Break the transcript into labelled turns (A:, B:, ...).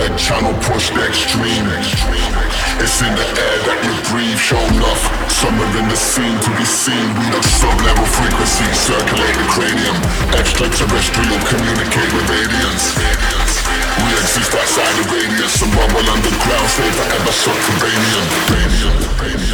A: channel push the extreme. It's in the air that you breathe, show enough. Somewhere in the scene to be seen. We know sub-level frequencies circulate the cranium. Extraterrestrial communicate with aliens. We exist outside the radius. Some rumble underground, stay forever subterranean.